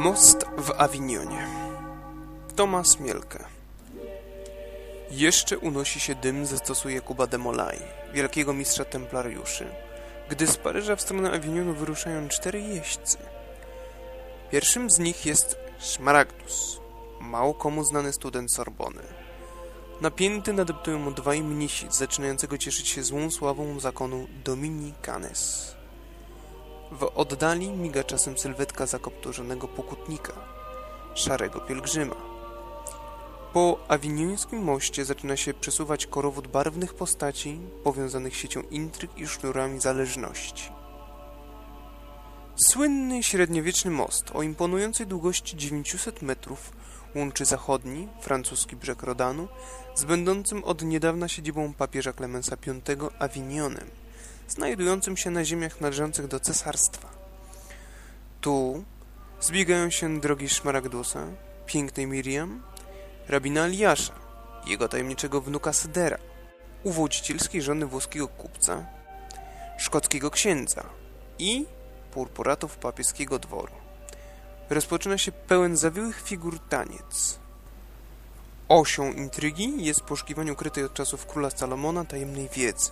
Most w Awinionie. Thomas Mielke. Jeszcze unosi się dym ze stosu Jakuba de Molay, wielkiego mistrza templariuszy, gdy z Paryża w stronę Awinionu wyruszają 4 jeźdźcy. Pierwszym z nich jest Szmaragdus, mało komu znany student Sorbony. Napięty nadeptują mu dwaj mnisi z zaczynającego cieszyć się złą sławą zakonu Dominicanes. W oddali miga czasem sylwetka zakopturzonego pokutnika, szarego pielgrzyma. Po awiniońskim moście zaczyna się przesuwać korowód barwnych postaci powiązanych siecią intryg i sznurami zależności. Słynny średniowieczny most o imponującej długości 900 metrów łączy zachodni, francuski brzeg Rodanu z będącym od niedawna siedzibą papieża Klemensa V Awinionem, znajdującym się na ziemiach należących do cesarstwa. Tu zbiegają się drogi Szmaragdusa, pięknej Miriam, rabina Eliasza, jego tajemniczego wnuka Sydera, uwodzicielskiej żony włoskiego kupca, szkockiego księdza i purpuratów papieskiego dworu. Rozpoczyna się pełen zawiłych figur taniec. Osią intrygi jest poszukiwanie ukrytej od czasów króla Salomona tajemnej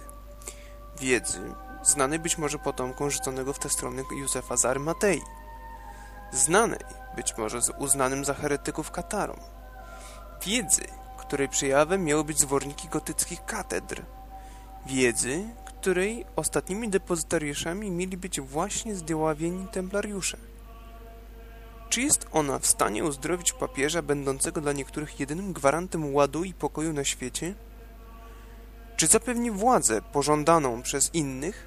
wiedzy znanej być może potomkom rzuconego w tę stronę Józefa z Arymatei, znanej być może z uznanym za heretyków Katarom, wiedzy, której przejawem miały być zworniki gotyckich katedr, wiedzy, której ostatnimi depozytariuszami mieli być właśnie zdławieni templariusze. Czy jest ona w stanie uzdrowić papieża, będącego dla niektórych jedynym gwarantem ładu i pokoju na świecie? Czy zapewni władzę pożądaną przez innych?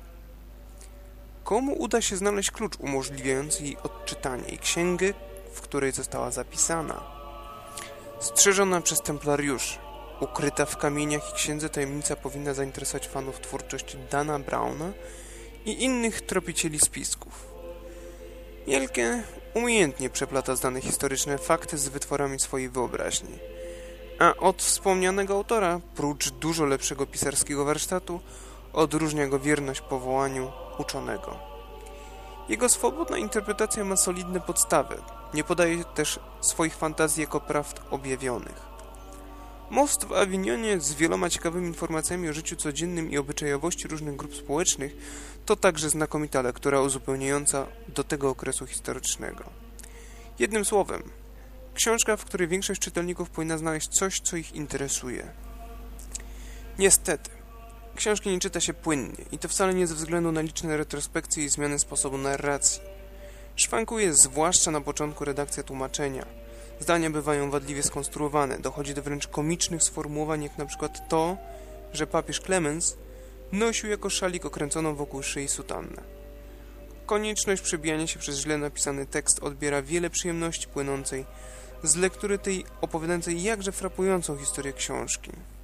Komu uda się znaleźć klucz umożliwiający jej odczytanie i księgę, w której została zapisana? Strzeżona przez templariuszy, ukryta w kamieniach i księdze tajemnica powinna zainteresować fanów twórczości Dana Browna i innych tropicieli spisków. Mielke umiejętnie przeplata znane historyczne fakty z wytworami swojej wyobraźni, a od wspomnianego autora, prócz dużo lepszego pisarskiego warsztatu, odróżnia go wierność powołaniu uczonego. Jego swobodna interpretacja ma solidne podstawy, nie podaje też swoich fantazji jako prawd objawionych. Most w Awinionie z wieloma ciekawymi informacjami o życiu codziennym i obyczajowości różnych grup społecznych to także znakomita lektura uzupełniająca do tego okresu historycznego. Jednym słowem, książka, w której większość czytelników powinna znaleźć coś, co ich interesuje. Niestety, książki nie czyta się płynnie i to wcale nie ze względu na liczne retrospekcje i zmiany sposobu narracji. Szwankuje zwłaszcza na początku redakcja tłumaczenia. Zdania bywają wadliwie skonstruowane, dochodzi do wręcz komicznych sformułowań, jak na przykład to, że papież Klemens nosił jako szalik okręconą wokół szyi sutannę. Konieczność przebijania się przez źle napisany tekst odbiera wiele przyjemności płynącej z lektury tej opowiadającej jakże frapującą historię książki.